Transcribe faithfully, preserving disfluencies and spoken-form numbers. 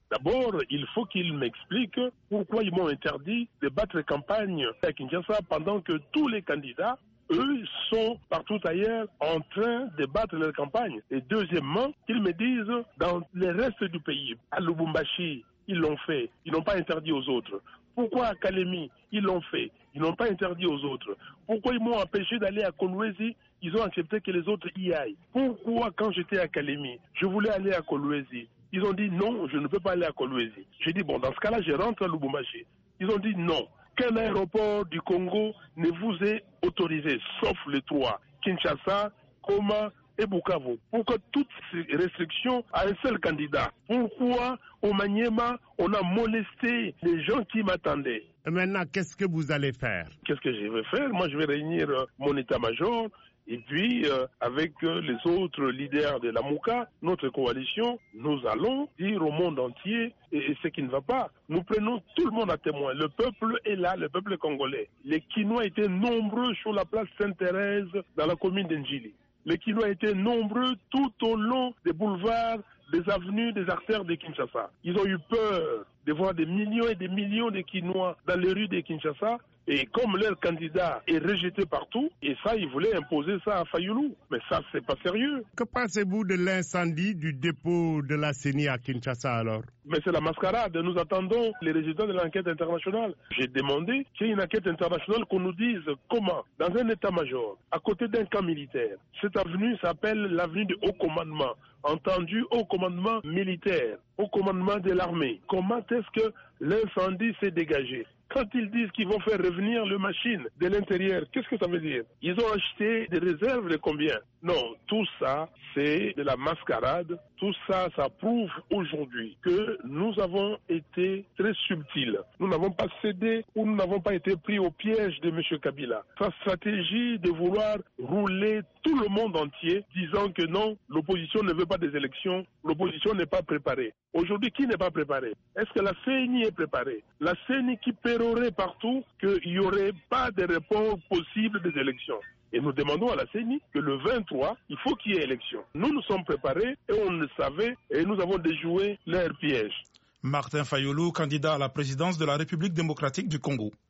D'abord, il faut qu'ils m'expliquent pourquoi ils m'ont interdit de battre campagne à Kinshasa pendant que tous les candidats, eux, sont partout ailleurs en train de battre leur campagne. Et deuxièmement, qu'ils me disent dans le reste du pays, à Lubumbashi, ils l'ont fait, ils n'ont pas interdit aux autres. Pourquoi à Kalemi, ils l'ont fait, ils n'ont pas interdit aux autres. Pourquoi ils m'ont empêché d'aller à Kolwezi, ils ont accepté que les autres y aillent. Pourquoi quand j'étais à Kalemi, je voulais aller à Kolwezi, ils ont dit non, je ne peux pas aller à Kolwezi. J'ai dit bon, dans ce cas-là, je rentre à Lubumbashi. Ils ont dit non, qu'un aéroport du Congo ne vous est autorisé, sauf les trois, Kinshasa, Goma et Bukavu. Pourquoi toutes ces restrictions à un seul candidat? Pourquoi au Maniema, on a molesté les gens qui m'attendaient? Et maintenant, qu'est-ce que vous allez faire? Qu'est-ce que je vais faire? Moi, je vais réunir euh, mon état-major. Et puis, euh, avec euh, les autres leaders de la Mouka, notre coalition, nous allons dire au monde entier et, et ce qui ne va pas. Nous prenons tout le monde à témoin. Le peuple est là, le peuple congolais. Les Kinois étaient nombreux sur la place Sainte-Thérèse dans la commune d'Ndjili. Les Kinois étaient nombreux tout au long des boulevards, des avenues, des artères de Kinshasa. Ils ont eu peur de voir des millions et des millions de Kinois dans les rues de Kinshasa. Et comme leur candidat est rejeté partout, et ça, ils voulaient imposer ça à Fayoulou. Mais ça, c'est pas sérieux. Que pensez-vous de l'incendie du dépôt de la C E N I à Kinshasa alors? Mais c'est la mascarade. Nous attendons les résultats de l'enquête internationale. J'ai demandé qu'il y ait une enquête internationale qu'on nous dise comment, dans un état-major, à côté d'un camp militaire, cette avenue s'appelle l'avenue du haut commandement, entendu haut commandement militaire, haut commandement de l'armée. Comment est-ce que l'incendie s'est dégagé? Quand ils disent qu'ils vont faire revenir les machines de l'intérieur, qu'est-ce que ça veut dire? Ils ont acheté des réserves de combien? Non, tout ça, c'est de la mascarade. Tout ça, ça prouve aujourd'hui que nous avons été très subtils. Nous n'avons pas cédé ou nous n'avons pas été pris au piège de M. Kabila. Sa stratégie de vouloir rouler tout le monde entier, disant que non, l'opposition ne veut pas des élections, l'opposition n'est pas préparée. Aujourd'hui, qui n'est pas préparé? Est-ce que la C E N I est préparée? La C E N I qui pérorait partout qu'il n'y aurait pas de report possible des élections. Et nous demandons à la C E N I que le vingt-trois, il faut qu'il y ait élection. Nous nous sommes préparés et on le savait et nous avons déjoué leur piège. Martin Fayoulou, candidat à la présidence de la République démocratique du Congo.